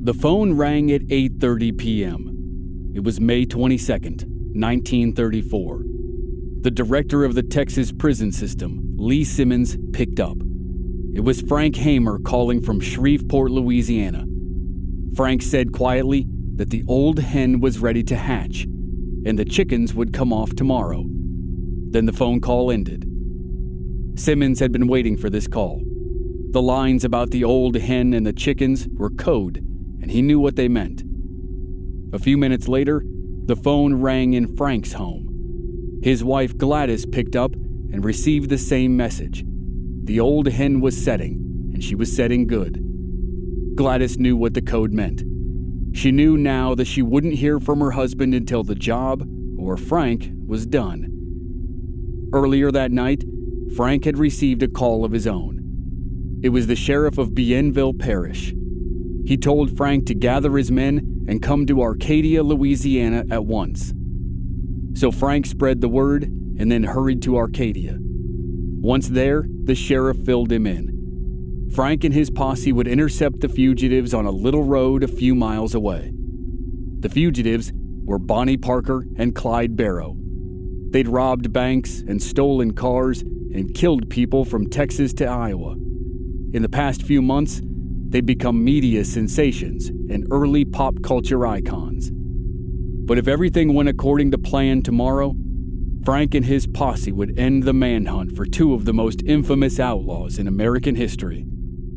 The phone rang at 8:30 p.m. It was May 22nd, 1934. The director of the Texas prison system, Lee Simmons, picked up. It was Frank Hamer calling from Shreveport, Louisiana. Frank said quietly that the old hen was ready to hatch, and the chickens would come off tomorrow. Then the phone call ended. Simmons had been waiting for this call. The lines about the old hen and the chickens were code, and he knew what they meant. A few minutes later, the phone rang in Frank's home. His wife Gladys picked up and received the same message. The old hen was setting, and she was setting good. Gladys knew what the code meant. She knew now that she wouldn't hear from her husband until the job, or Frank, was done. Earlier that night, Frank had received a call of his own. It was the sheriff of Bienville Parish. He told Frank to gather his men and come to Arcadia, Louisiana at once. So Frank spread the word and then hurried to Arcadia. Once there, the sheriff filled him in. Frank and his posse would intercept the fugitives on a little road a few miles away. The fugitives were Bonnie Parker and Clyde Barrow. They'd robbed banks and stolen cars and killed people from Texas to Iowa. In the past few months, they'd become media sensations and early pop culture icons. But if everything went according to plan tomorrow, Frank and his posse would end the manhunt for two of the most infamous outlaws in American history.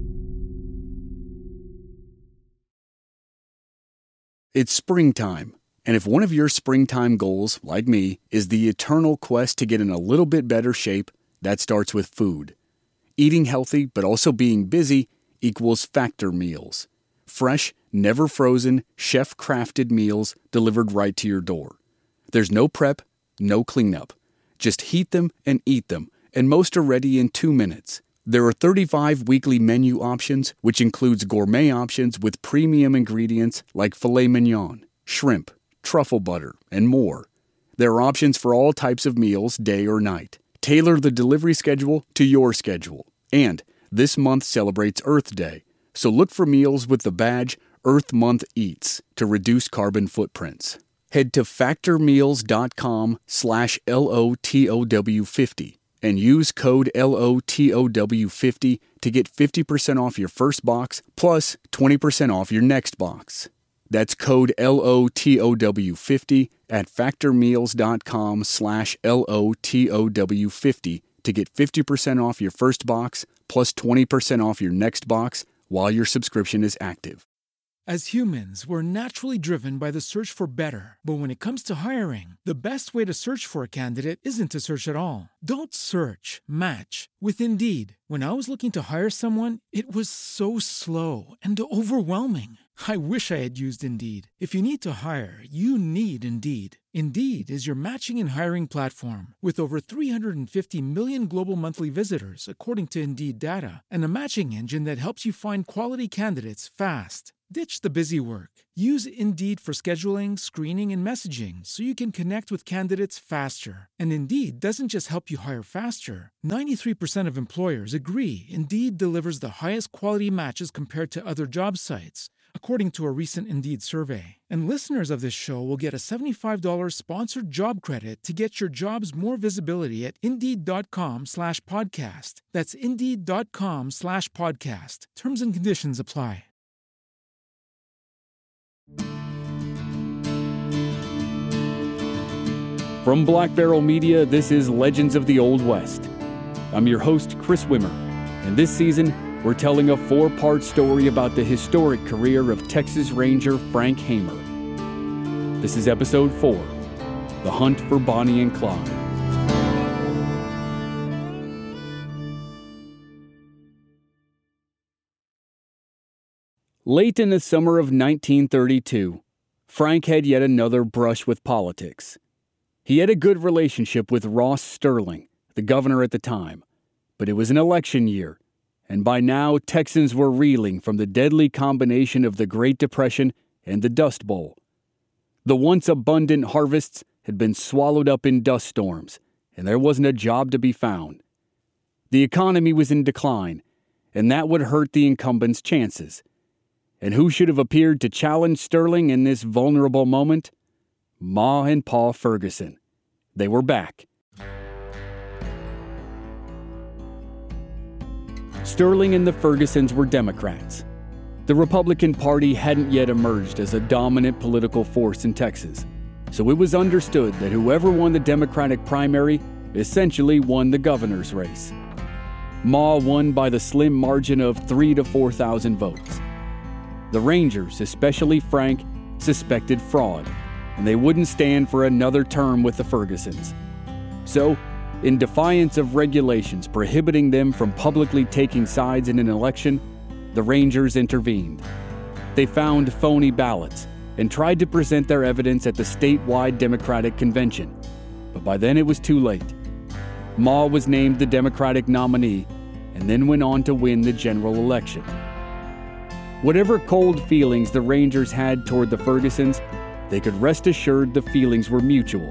It's springtime, and if one of your springtime goals, like me, is the eternal quest to get in a little bit better shape, that starts with food. Eating healthy but also being busy equals Factor meals. Fresh, never frozen, chef-crafted meals delivered right to your door. There's no prep, no cleanup. Just heat them and eat them, and most are ready in 2 minutes. There are 35 weekly menu options, which includes gourmet options with premium ingredients like filet mignon, shrimp, truffle butter, and more. There are options for all types of meals, day or night. Tailor the delivery schedule to your schedule. And this month celebrates Earth Day, so look for meals with the badge Earth Month Eats to reduce carbon footprints. Head to factormeals.com/LOTOW50 and use code LOTOW50 to get 50% off your first box plus 20% off your next box. That's code LOTOW50 at factormeals.com/LOTOW50 to get 50% off your first box plus 20% off your next box while your subscription is active. As humans, we're naturally driven by the search for better. But when it comes to hiring, the best way to search for a candidate isn't to search at all. Don't search, match with Indeed. When I was looking to hire someone, it was so slow and overwhelming. I wish I had used Indeed. If you need to hire, you need Indeed. Indeed is your matching and hiring platform with over 350 million global monthly visitors, according to Indeed data, and a matching engine that helps you find quality candidates fast. Ditch the busy work. Use Indeed for scheduling, screening, and messaging so you can connect with candidates faster. And Indeed doesn't just help you hire faster. 93% of employers agree Indeed delivers the highest quality matches compared to other job sites, according to a recent Indeed survey. And listeners of this show will get a $75 sponsored job credit to get your jobs more visibility at Indeed.com/podcast. That's Indeed.com/podcast. Terms and conditions apply. From Black Barrel Media, this is Legends of the Old West. I'm your host, Chris Wimmer, and this season, we're telling a 4-part story about the historic career of Texas Ranger Frank Hamer. This is Episode 4, The Hunt for Bonnie and Clyde. Late in the summer of 1932, Frank had yet another brush with politics. He had a good relationship with Ross Sterling, the governor at the time, but it was an election year, and by now Texans were reeling from the deadly combination of the Great Depression and the Dust Bowl. The once abundant harvests had been swallowed up in dust storms, and there wasn't a job to be found. The economy was in decline, and that would hurt the incumbent's chances. And who should have appeared to challenge Sterling in this vulnerable moment? Ma and Pa Ferguson. They were back. Sterling and the Fergusons were Democrats. The Republican Party hadn't yet emerged as a dominant political force in Texas, so it was understood that whoever won the Democratic primary essentially won the governor's race. Ma won by the slim margin of 3,000 to 4,000 votes. The Rangers, especially Frank, suspected fraud, and they wouldn't stand for another term with the Fergusons. So, in defiance of regulations prohibiting them from publicly taking sides in an election, the Rangers intervened. They found phony ballots and tried to present their evidence at the statewide Democratic convention, but by then it was too late. Ma was named the Democratic nominee and then went on to win the general election. Whatever cold feelings the Rangers had toward the Fergusons, they could rest assured the feelings were mutual.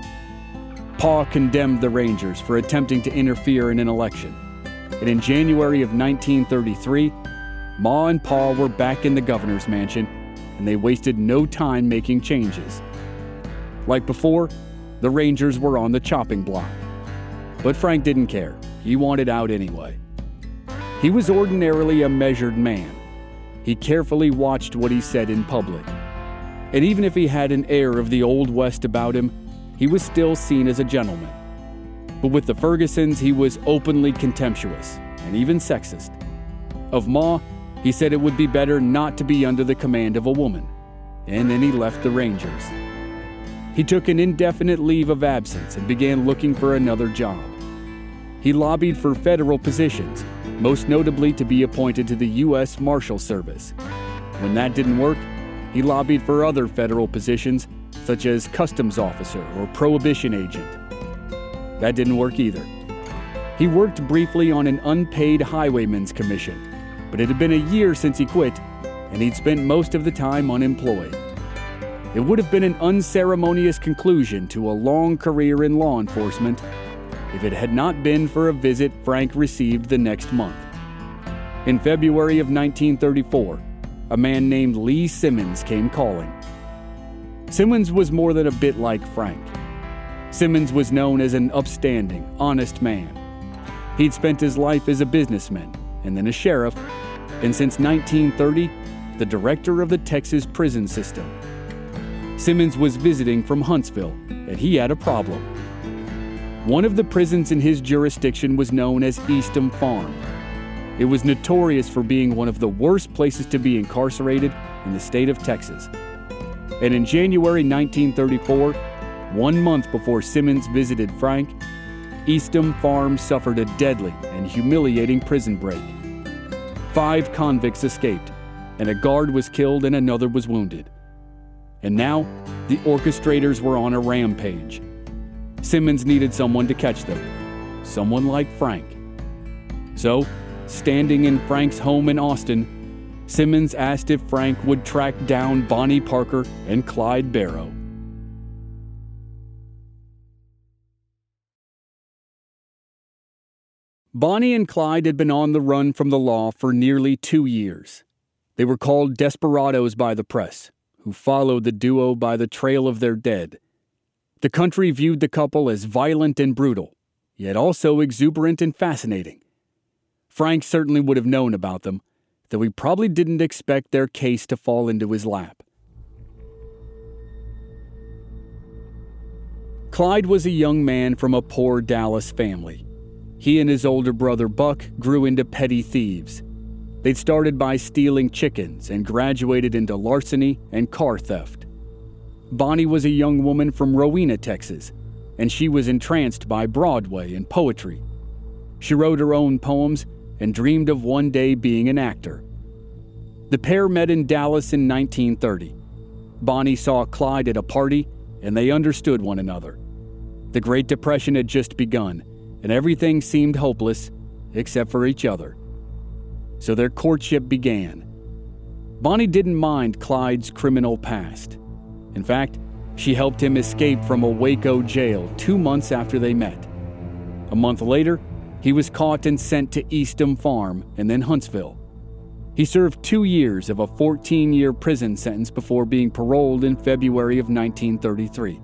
Pa condemned the Rangers for attempting to interfere in an election, and in January of 1933, Ma and Pa were back in the governor's mansion, and they wasted no time making changes. Like before, the Rangers were on the chopping block. But Frank didn't care. He wanted out anyway. He was ordinarily a measured man. He carefully watched what he said in public. And even if he had an air of the Old West about him, he was still seen as a gentleman. But with the Fergusons, he was openly contemptuous and even sexist. Of Ma, he said it would be better not to be under the command of a woman. And then he left the Rangers. He took an indefinite leave of absence and began looking for another job. He lobbied for federal positions, most notably to be appointed to the U.S. Marshal Service. When that didn't work, he lobbied for other federal positions, such as customs officer or prohibition agent. That didn't work either. He worked briefly on an unpaid highwayman's commission, but it had been a year since he quit, and he'd spent most of the time unemployed. It would have been an unceremonious conclusion to a long career in law enforcement if it had not been for a visit Frank received the next month. In February of 1934, a man named Lee Simmons came calling. Simmons was more than a bit like Frank. Simmons was known as an upstanding, honest man. He'd spent his life as a businessman and then a sheriff, and since 1930, the director of the Texas prison system. Simmons was visiting from Huntsville, and he had a problem. One of the prisons in his jurisdiction was known as Eastham Farm. It was notorious for being one of the worst places to be incarcerated in the state of Texas. And in January 1934, 1 month before Simmons visited Frank, Eastham Farm suffered a deadly and humiliating prison break. 5 convicts escaped, and a guard was killed and another was wounded. And now, the orchestrators were on a rampage. Simmons needed someone to catch them, someone like Frank. So, standing in Frank's home in Austin, Simmons asked if Frank would track down Bonnie Parker and Clyde Barrow. Bonnie and Clyde had been on the run from the law for nearly 2 years. They were called desperados by the press, who followed the duo by the trail of their dead. The country viewed the couple as violent and brutal, yet also exuberant and fascinating. Frank certainly would have known about them, though he probably didn't expect their case to fall into his lap. Clyde was a young man from a poor Dallas family. He and his older brother Buck grew into petty thieves. They'd started by stealing chickens and graduated into larceny and car theft. Bonnie was a young woman from Rowena, Texas, and she was entranced by Broadway and poetry. She wrote her own poems and dreamed of one day being an actor. The pair met in Dallas in 1930. Bonnie saw Clyde at a party, and they understood one another. The Great Depression had just begun, and everything seemed hopeless except for each other. So their courtship began. Bonnie didn't mind Clyde's criminal past. In fact, she helped him escape from a Waco jail 2 months after they met. A month later, he was caught and sent to Eastham Farm and then Huntsville. He served 2 years of a 14-year prison sentence before being paroled in February of 1933.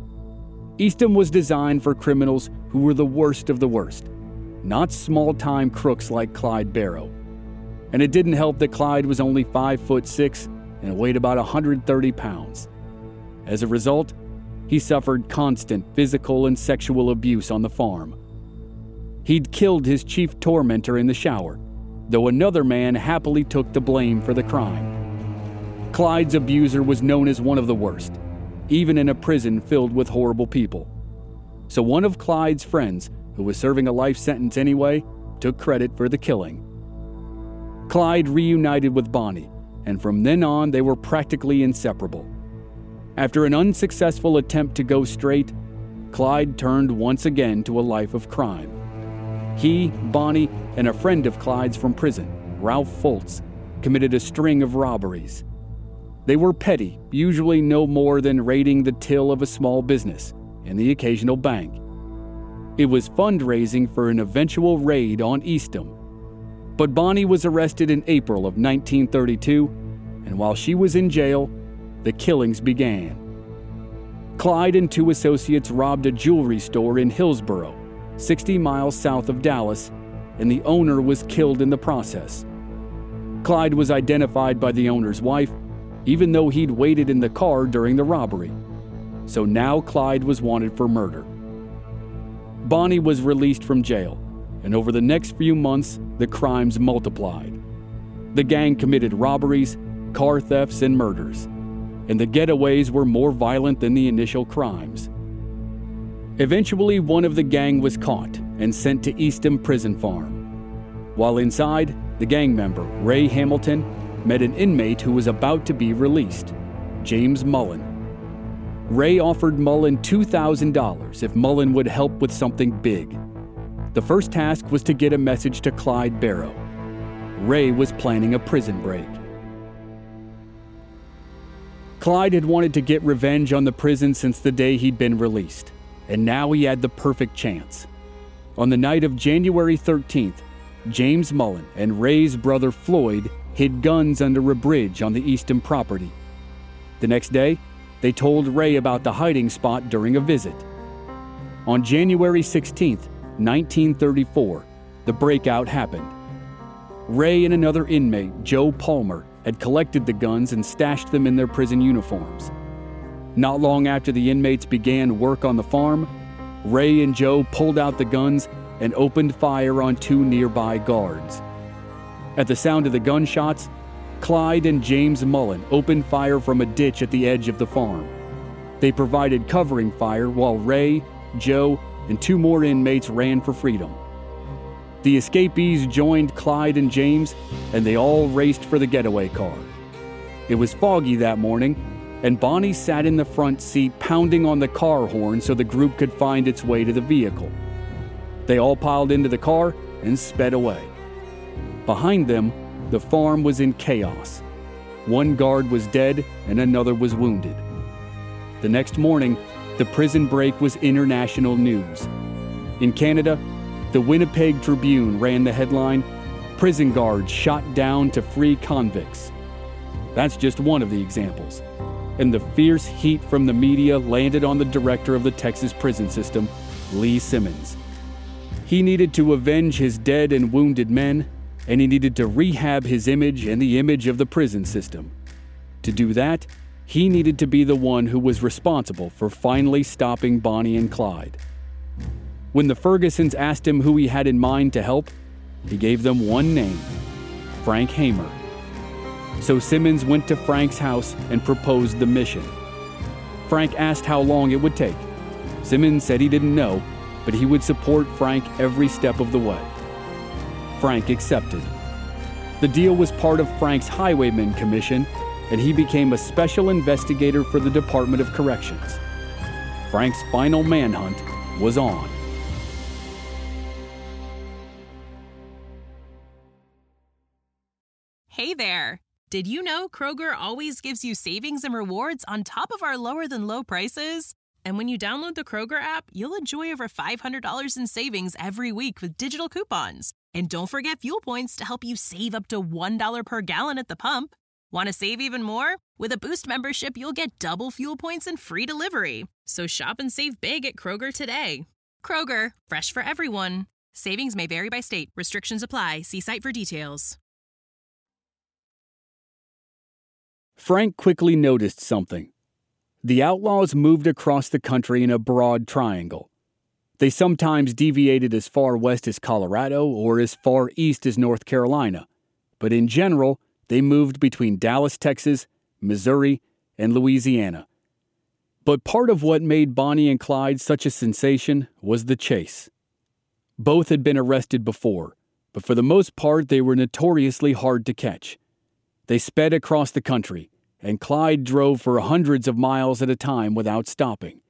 Eastham was designed for criminals who were the worst of the worst, not small-time crooks like Clyde Barrow. And it didn't help that Clyde was only 5'6" and weighed about 130 pounds. As a result, he suffered constant physical and sexual abuse on the farm. He'd killed his chief tormentor in the shower, though another man happily took the blame for the crime. Clyde's abuser was known as one of the worst, even in a prison filled with horrible people. So one of Clyde's friends, who was serving a life sentence anyway, took credit for the killing. Clyde reunited with Bonnie, and from then on they were practically inseparable. After an unsuccessful attempt to go straight, Clyde turned once again to a life of crime. He, Bonnie, and a friend of Clyde's from prison, Ralph Foltz, committed a string of robberies. They were petty, usually no more than raiding the till of a small business and the occasional bank. It was fundraising for an eventual raid on Eastham. But Bonnie was arrested in April of 1932, and while she was in jail, the killings began. Clyde and 2 associates robbed a jewelry store in Hillsboro, 60 miles south of Dallas, and the owner was killed in the process. Clyde was identified by the owner's wife, even though he'd waited in the car during the robbery. So now Clyde was wanted for murder. Bonnie was released from jail, and over the next few months, the crimes multiplied. The gang committed robberies, car thefts, and murders, and the getaways were more violent than the initial crimes. Eventually, one of the gang was caught and sent to Eastham Prison Farm. While inside, the gang member, Ray Hamilton, met an inmate who was about to be released, James Mullen. Ray offered Mullen $2,000 if Mullen would help with something big. The first task was to get a message to Clyde Barrow. Ray was planning a prison break. Clyde had wanted to get revenge on the prison since the day he'd been released, and now he had the perfect chance. On the night of January 13th, James Mullen and Ray's brother Floyd hid guns under a bridge on the Eastham property. The next day, they told Ray about the hiding spot during a visit. On January 16th, 1934, the breakout happened. Ray and another inmate, Joe Palmer, had collected the guns and stashed them in their prison uniforms. Not long after the inmates began work on the farm, Ray and Joe pulled out the guns and opened fire on 2 nearby guards. At the sound of the gunshots, Clyde and James Mullen opened fire from a ditch at the edge of the farm. They provided covering fire while Ray, Joe, and 2 more inmates ran for freedom. The escapees joined Clyde and James, and they all raced for the getaway car. It was foggy that morning, and Bonnie sat in the front seat pounding on the car horn so the group could find its way to the vehicle. They all piled into the car and sped away. Behind them, the farm was in chaos. 1 guard was dead and another was wounded. The next morning, the prison break was international news. In Canada, the Winnipeg Tribune ran the headline, "Prison guards shot down to free convicts." That's just one of the examples. And the fierce heat from the media landed on the director of the Texas prison system, Lee Simmons. He needed to avenge his dead and wounded men, and he needed to rehab his image and the image of the prison system. To do that, he needed to be the one who was responsible for finally stopping Bonnie and Clyde. When the Fergusons asked him who he had in mind to help, he gave them one name, Frank Hamer. So Simmons went to Frank's house and proposed the mission. Frank asked how long it would take. Simmons said he didn't know, but he would support Frank every step of the way. Frank accepted. The deal was part of Frank's Highwayman Commission, and he became a special investigator for the Department of Corrections. Frank's final manhunt was on. Hey there! Did you know Kroger always gives you savings and rewards on top of our lower-than-low prices? And when you download the Kroger app, you'll enjoy over $500 in savings every week with digital coupons. And don't forget fuel points to help you save up to $1 per gallon at the pump. Want to save even more? With a Boost membership, you'll get double fuel points and free delivery. So shop and save big at Kroger today. Kroger, fresh for everyone. Savings may vary by state. Restrictions apply. See site for details. Frank quickly noticed something. The outlaws moved across the country in a broad triangle. They sometimes deviated as far west as Colorado or as far east as North Carolina, but in general, they moved between Dallas, Texas, Missouri, and Louisiana. But part of what made Bonnie and Clyde such a sensation was the chase. Both had been arrested before, but for the most part they were notoriously hard to catch. They sped across the country, and Clyde drove for hundreds of miles at a time without stopping.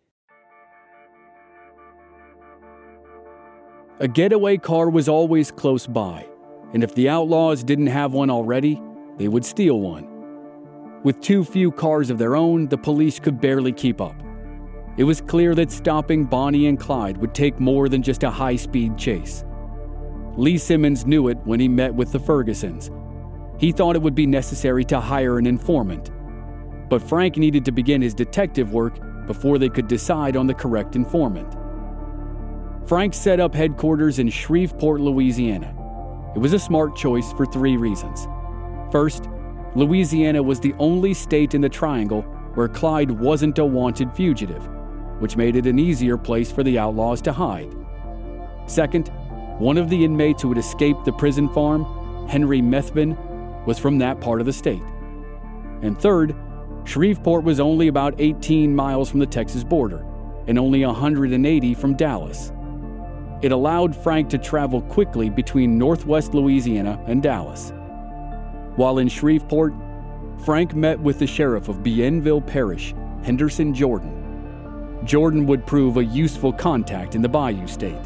A getaway car was always close by, and if the outlaws didn't have one already, they would steal one. With too few cars of their own, the police could barely keep up. It was clear that stopping Bonnie and Clyde would take more than just a high-speed chase. Lee Simmons knew it when he met with the Fergusons. He thought it would be necessary to hire an informant, but Frank needed to begin his detective work before they could decide on the correct informant. Frank set up headquarters in Shreveport, Louisiana. It was a smart choice for 3 reasons. First, Louisiana was the only state in the Triangle where Clyde wasn't a wanted fugitive, which made it an easier place for the outlaws to hide. Second, one of the inmates who had escaped the prison farm, Henry Methvin, was from that part of the state. And third, Shreveport was only about 18 miles from the Texas border and only 180 from Dallas. It allowed Frank to travel quickly between northwest Louisiana and Dallas. While in Shreveport, Frank met with the sheriff of Bienville Parish, Henderson Jordan. Jordan would prove a useful contact in the Bayou State.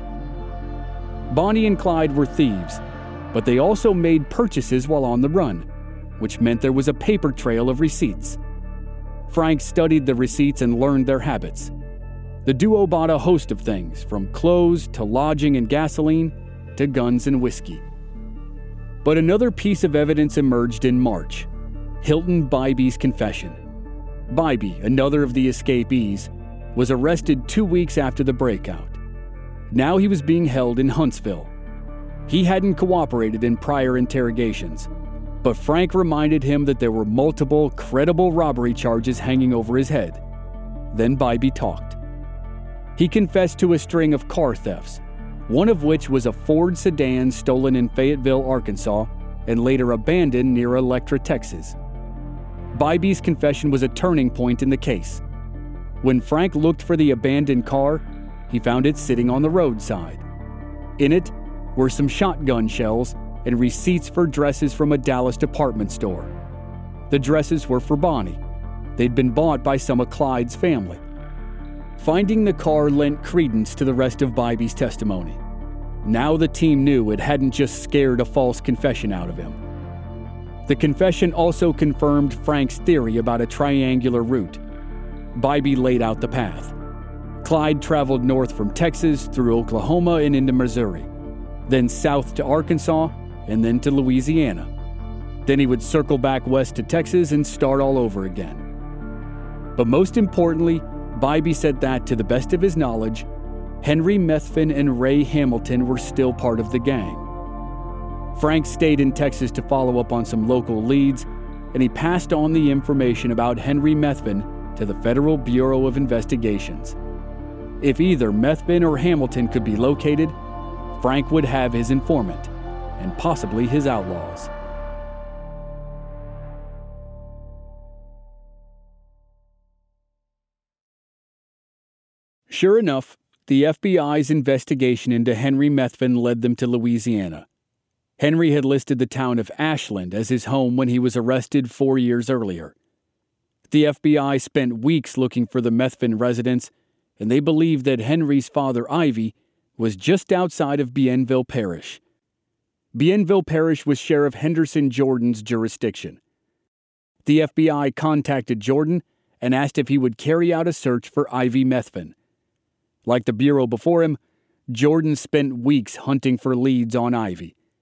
Bonnie and Clyde were thieves, but they also made purchases while on the run, which meant there was a paper trail of receipts. Frank studied the receipts and learned their habits. The duo bought a host of things, from clothes to lodging and gasoline to guns and whiskey. But another piece of evidence emerged in March: Hilton Bybee's confession. Bybee, another of the escapees, was arrested 2 weeks after the breakout. Now he was being held in Huntsville. He hadn't cooperated in prior interrogations, but Frank reminded him that there were multiple credible robbery charges hanging over his head. Then Bybee talked. He confessed to a string of car thefts, one of which was a Ford sedan stolen in Fayetteville, Arkansas, and later abandoned near Electra, Texas. Bybee's confession was a turning point in the case. When Frank looked for the abandoned car, he found it sitting on the roadside. In it were some shotgun shells and receipts for dresses from a Dallas department store. The dresses were for Bonnie. They'd been bought by some of Clyde's family. Finding the car lent credence to the rest of Bybee's testimony. Now the team knew it hadn't just scared a false confession out of him. The confession also confirmed Frank's theory about a triangular route. Bybee laid out the path. Clyde traveled north from Texas through Oklahoma and into Missouri, then south to Arkansas, and then to Louisiana. Then he would circle back west to Texas and start all over again. But most importantly, Bybee said that, to the best of his knowledge, Henry Methvin and Ray Hamilton were still part of the gang. Frank stayed in Texas to follow up on some local leads, and he passed on the information about Henry Methvin to the Federal Bureau of Investigations. If either Methvin or Hamilton could be located, Frank would have his informant, and possibly his outlaws. Sure enough, the FBI's investigation into Henry Methvin led them to Louisiana. Henry had listed the town of Ashland as his home when he was arrested 4 years earlier. The FBI spent weeks looking for the Methvin residence, and they believed that Henry's father, Ivy, was just outside of Bienville Parish. Bienville Parish was Sheriff Henderson Jordan's jurisdiction. The FBI contacted Jordan and asked if he would carry out a search for Ivy Methvin. Like the Bureau before him, Jordan spent weeks hunting for leads on Ivy,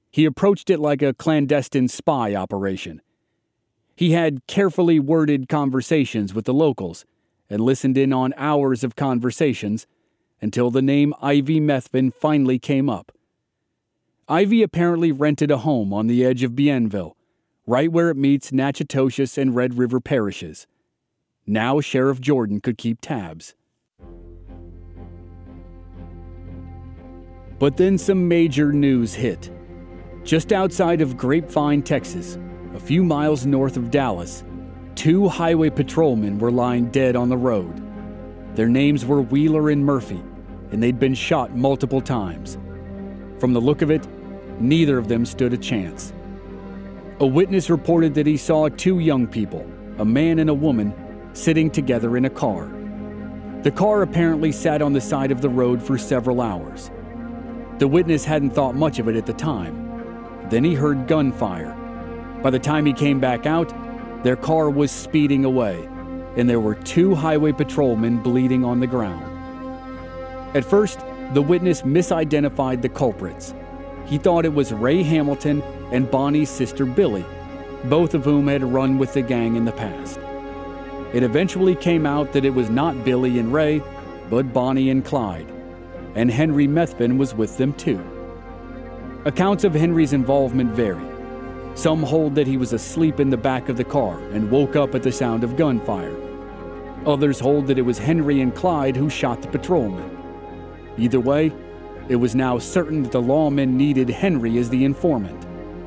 He approached it like a clandestine spy operation. He had carefully worded conversations with the locals and listened in on hours of conversations until the name Ivy Methvin finally came up. Ivy apparently rented a home on the edge of Bienville, right where it meets Natchitoches and Red River parishes. Now Sheriff Jordan could keep tabs. But then some major news hit. Just outside of Grapevine, Texas, a few miles north of Dallas, 2 highway patrolmen were lying dead on the road. Their names were Wheeler and Murphy, and they'd been shot multiple times. From the look of it, neither of them stood a chance. A witness reported that he saw 2 young people, a man and a woman, sitting together in a car. The car apparently sat on the side of the road for several hours. The witness hadn't thought much of it at the time. Then he heard gunfire. By the time he came back out, their car was speeding away, and there were 2 highway patrolmen bleeding on the ground. At first, the witness misidentified the culprits. He thought it was Ray Hamilton and Bonnie's sister Billy, both of whom had run with the gang in the past. It eventually came out that it was not Billy and Ray, but Bonnie and Clyde, and Henry Methvin was with them too. Accounts of Henry's involvement vary. Some hold that he was asleep in the back of the car and woke up at the sound of gunfire. Others hold that it was Henry and Clyde who shot the patrolman. Either way, it was now certain that the lawmen needed Henry as the informant.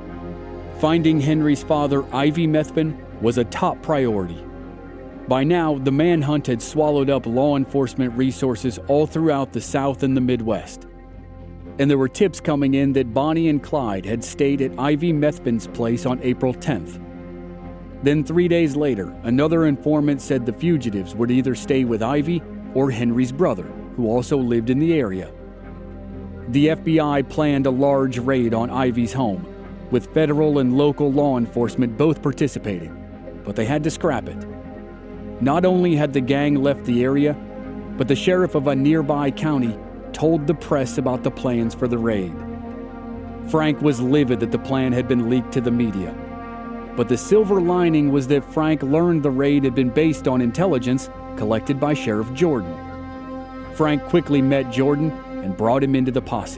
Finding Henry's father, Ivy Methvin, was a top priority. By now, the manhunt had swallowed up law enforcement resources all throughout the South and the Midwest. And there were tips coming in that Bonnie and Clyde had stayed at Ivy Methvin's place on April 10th. Then 3 days later, another informant said the fugitives would either stay with Ivy or Henry's brother, who also lived in the area. The FBI planned a large raid on Ivy's home, with federal and local law enforcement both participating, but they had to scrap it. Not only had the gang left the area, but the sheriff of a nearby county told the press about the plans for the raid. Frank was livid that the plan had been leaked to the media. But the silver lining was that Frank learned the raid had been based on intelligence collected by Sheriff Jordan. Frank quickly met Jordan and brought him into the posse.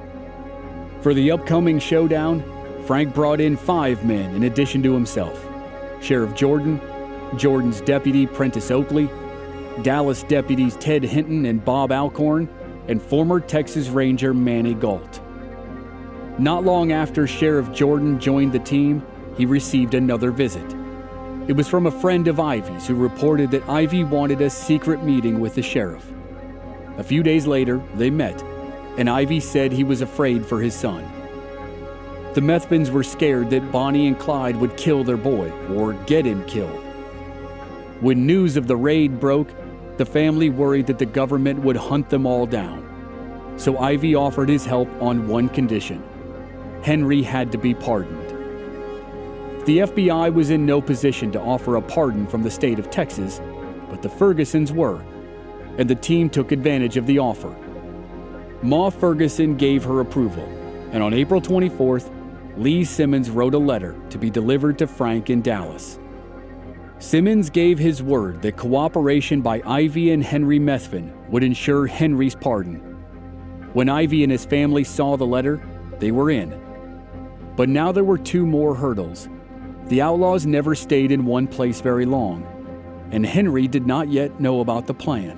For the upcoming showdown, Frank brought in 5 men in addition to himself: Sheriff Jordan, Jordan's deputy Prentice Oakley, Dallas deputies Ted Hinton and Bob Alcorn, and former Texas Ranger Manny Galt. Not long after Sheriff Jordan joined the team, he received another visit. It was from a friend of Ivy's who reported that Ivy wanted a secret meeting with the sheriff. A few days later, they met, and Ivy said he was afraid for his son. The Methvins were scared that Bonnie and Clyde would kill their boy or get him killed. When news of the raid broke, the family worried that the government would hunt them all down. So Ivy offered his help on one condition: Henry had to be pardoned. The FBI was in no position to offer a pardon from the state of Texas, but the Fergusons were, and the team took advantage of the offer. Ma Ferguson gave her approval, and on April 24th, Lee Simmons wrote a letter to be delivered to Frank in Dallas. Simmons gave his word that cooperation by Ivy and Henry Methvin would ensure Henry's pardon. When Ivy and his family saw the letter, they were in. But now there were 2 more hurdles. The outlaws never stayed in one place very long, and Henry did not yet know about the plan.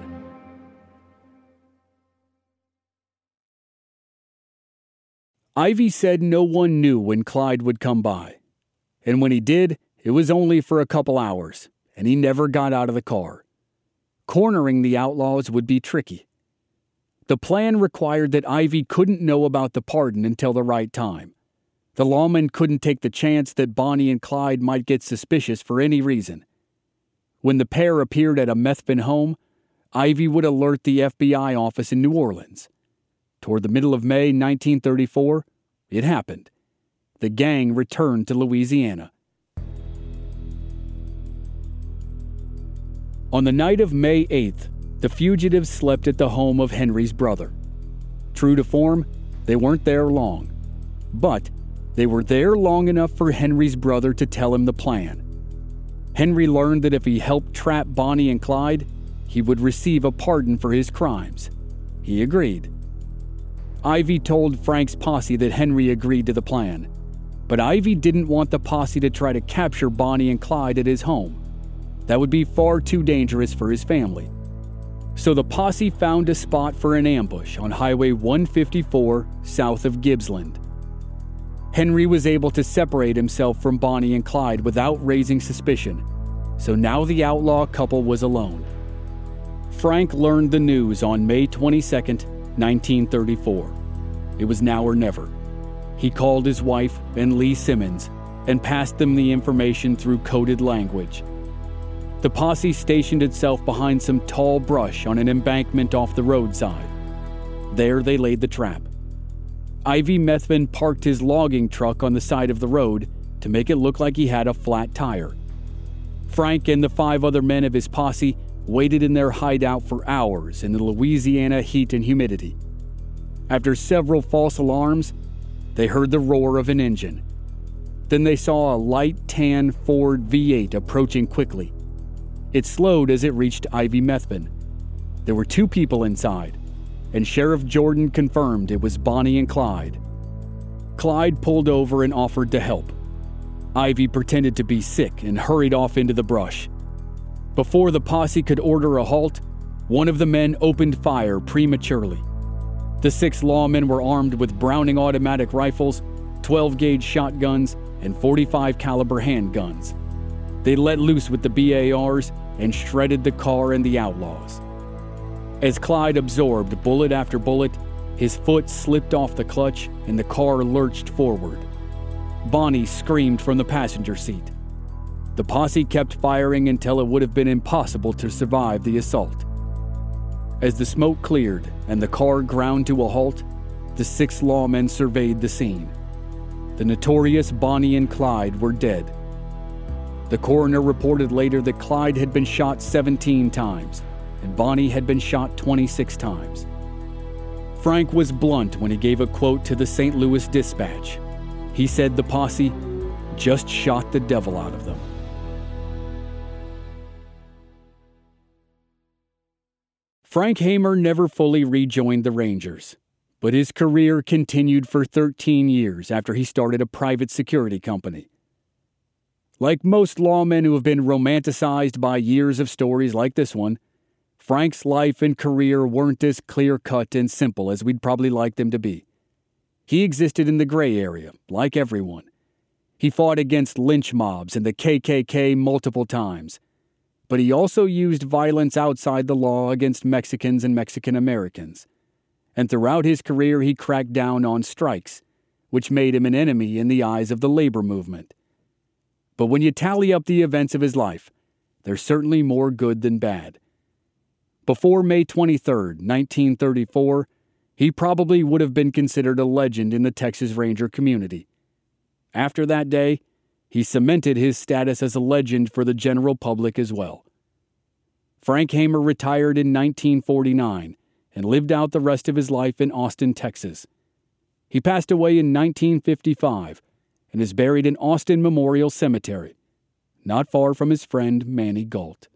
Ivy said no one knew when Clyde would come by, and when he did, it was only for a couple hours, and he never got out of the car. Cornering the outlaws would be tricky. The plan required that Ivy couldn't know about the pardon until the right time. The lawmen couldn't take the chance that Bonnie and Clyde might get suspicious for any reason. When the pair appeared at a Methvin home, Ivy would alert the FBI office in New Orleans. Toward the middle of May 1934, it happened. The gang returned to Louisiana. On the night of May 8th, the fugitives slept at the home of Henry's brother. True to form, they weren't there long. But They were there long enough for Henry's brother to tell him the plan. Henry learned that if he helped trap Bonnie and Clyde, he would receive a pardon for his crimes. He agreed. Ivy told Frank's posse that Henry agreed to the plan, but Ivy didn't want the posse to try to capture Bonnie and Clyde at his home. That would be far too dangerous for his family. So the posse found a spot for an ambush on Highway 154 south of Gibbsland. Henry was able to separate himself from Bonnie and Clyde without raising suspicion, so now the outlaw couple was alone. Frank learned the news on May 22, 1934. It was now or never. He called his wife and Lee Simmons and passed them the information through coded language. The posse stationed itself behind some tall brush on an embankment off the roadside. There they laid the trap. Ivy Methvin parked his logging truck on the side of the road to make it look like he had a flat tire. Frank and the 5 other men of his posse waited in their hideout for hours in the Louisiana heat and humidity. After several false alarms, they heard the roar of an engine. Then they saw a light tan Ford V8 approaching quickly. It slowed as it reached Ivy Methvin. There were 2 people inside, and Sheriff Jordan confirmed it was Bonnie and Clyde. Clyde pulled over and offered to help. Ivy pretended to be sick and hurried off into the brush. Before the posse could order a halt, one of the men opened fire prematurely. The 6 lawmen were armed with Browning automatic rifles, 12-gauge shotguns, and .45 caliber handguns. They let loose with the BARs and shredded the car and the outlaws. As Clyde absorbed bullet after bullet, his foot slipped off the clutch and the car lurched forward. Bonnie screamed from the passenger seat. The posse kept firing until it would have been impossible to survive the assault. As the smoke cleared and the car ground to a halt, the 6 lawmen surveyed the scene. The notorious Bonnie and Clyde were dead. The coroner reported later that Clyde had been shot 17 times and Bonnie had been shot 26 times. Frank was blunt when he gave a quote to the St. Louis Dispatch. He said the posse just shot the devil out of them. Frank Hamer never fully rejoined the Rangers, but his career continued for 13 years after he started a private security company. Like most lawmen who have been romanticized by years of stories like this one, Frank's life and career weren't as clear-cut and simple as we'd probably like them to be. He existed in the gray area, like everyone. He fought against lynch mobs and the KKK multiple times, but he also used violence outside the law against Mexicans and Mexican Americans. And throughout his career, he cracked down on strikes, which made him an enemy in the eyes of the labor movement. But when you tally up the events of his life, there's certainly more good than bad. Before May 23, 1934, he probably would have been considered a legend in the Texas Ranger community. After that day, he cemented his status as a legend for the general public as well. Frank Hamer retired in 1949 and lived out the rest of his life in Austin, Texas. He passed away in 1955 and is buried in Austin Memorial Cemetery, not far from his friend Manny Gault.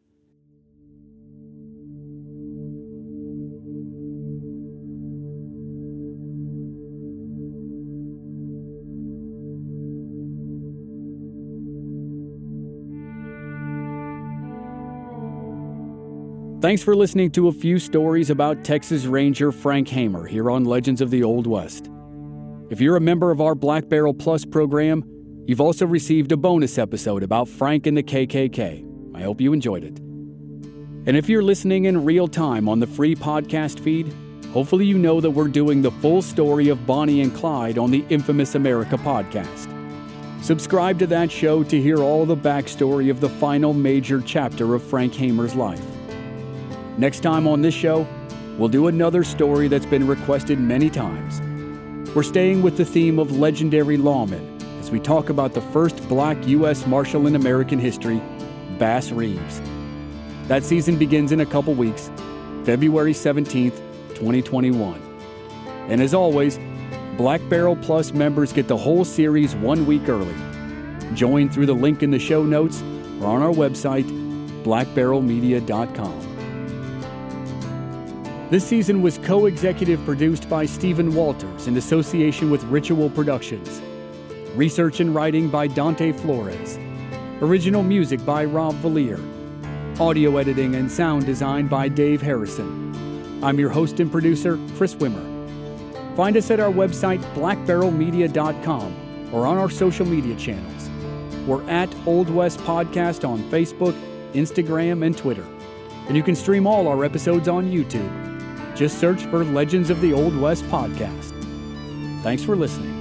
Thanks for listening to a few stories about Texas Ranger Frank Hamer here on Legends of the Old West. If you're a member of our Black Barrel Plus program, you've also received a bonus episode about Frank and the KKK. I hope you enjoyed it. And if you're listening in real time on the free podcast feed, hopefully you know that we're doing the full story of Bonnie and Clyde on the Infamous America podcast. Subscribe to that show to hear all the backstory of the final major chapter of Frank Hamer's life. Next time on this show, we'll do another story that's been requested many times. We're staying with the theme of legendary lawmen as we talk about the first black U.S. Marshal in American history, Bass Reeves. That season begins in a couple weeks, February 17th, 2021. And as always, Black Barrel Plus members get the whole series 1 week early. Join through the link in the show notes or on our website, blackbarrelmedia.com. This season was co-executive produced by Stephen Walters in association with Ritual Productions. Research and writing by Dante Flores. Original music by Rob Valier. Audio editing and sound design by Dave Harrison. I'm your host and producer, Chris Wimmer. Find us at our website, blackbarrelmedia.com, or on our social media channels. We're at Old West Podcast on Facebook, Instagram, and Twitter. And you can stream all our episodes on YouTube. Just search for Legends of the Old West Podcast. Thanks for listening.